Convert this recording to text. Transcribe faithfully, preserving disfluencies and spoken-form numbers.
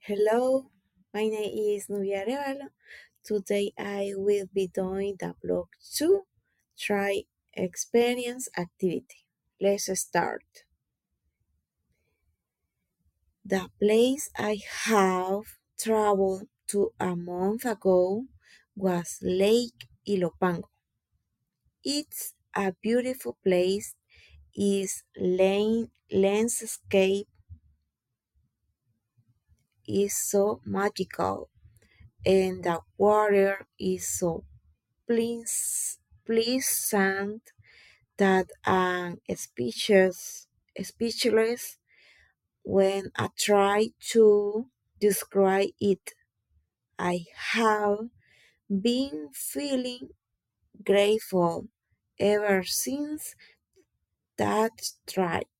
Hello, my name is Nubia Arevalo. Today I will be doing the blog two try experience activity. Let's start. The place I have traveled to a month ago was Lake Ilopango. It's a beautiful place. Its lane landscape is so magical and the water is so pleas- pleasant that I'm speechless, speechless when I try to describe it. I have been feeling grateful ever since that trip.